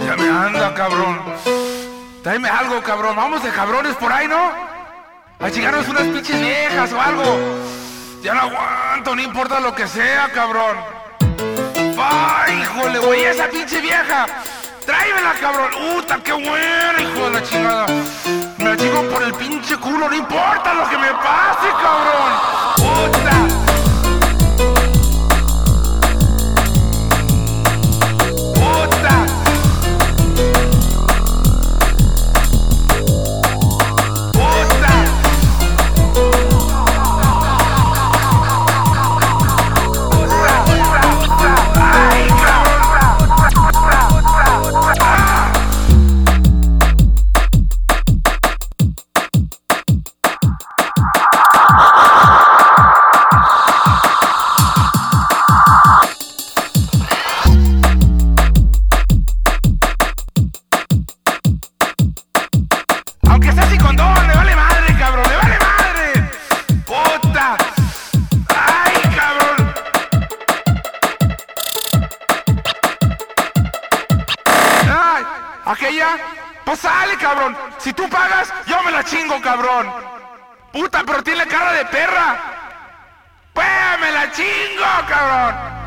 Ya me anda, cabrón. Tráeme algo, cabrón. Vamos de cabrones por ahí, ¿no? A chingarnos unas pinches viejas o algo. Ya no aguanto, no importa lo que sea, cabrón. ¡Ay, híjole, güey! ¡Esa pinche vieja! ¡Tráemela, cabrón! ¡Qué buena, hijo de la chingada! Me la chingo por el pinche culo, no importa lo que me pase, cabrón. ¡Puta! Aunque sea sin condón, le vale madre, cabrón, le vale madre. ¡Puta! ¡Ay, cabrón! ¡Ay! ¿Aquella? Pues sale, cabrón. Si tú pagas, yo me la chingo, cabrón. ¡Puta, pero tiene cara de perra! ¡Pues me la chingo, cabrón!